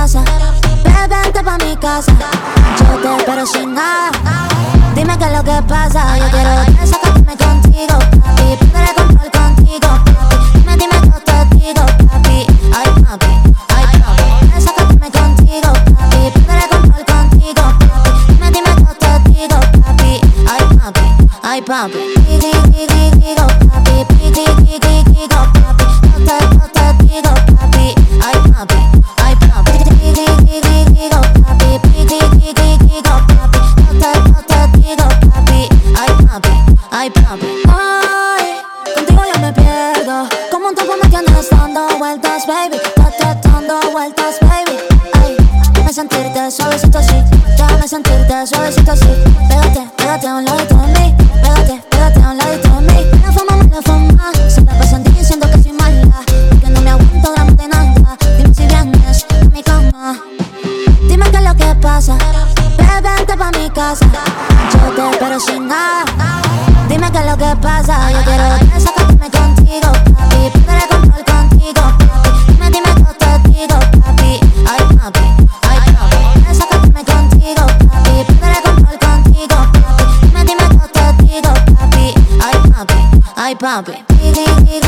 pasa? Vente pa' mi casa, yo te espero sin nada. Dime qué es lo que pasa. Yo quiero desacatarme contigo, papi. Prender el control contigo, papi. Dime qué te digo, papi. Ay, papi, ay, papi. Desacatarme contigo, papi. Prender el control contigo, papi. Dime qué te digo, papi. Ay, papi, ay, papi. Digo, papi. Digo, papi. No te digo, papi. Ay, papi, ay, papi. Digo, papi. Digo, papi. No te digo, papi. Ay, papi, ay, papi. Ay, contigo yo me pierdo. Como un tiempo me tienes dando vueltas, baby. Dando vueltas, baby. Ay, déjame sentirte suavecito así. Déjame sentirte suavecito así. Pégate a un ladito de mí. Pégate a un ladito de mí. Me la fama. Se la pasan diciendo que soy mala, que no me aguanto grande de nada. Dime si vienes a mi cama. Dime qué es lo que pasa. Vente pa' mi casa, yo te espero sin nada. Dime qué es lo que pasa. Yo quiero desacatarme contigo, papi. Prender el control contigo, papi. Dime qué te digo, papi. Ay, papi, ay, papi. Desacatarme contigo, papi. Prender el control contigo, papi. Dime qué te digo, papi. Ay, papi, ay, papi.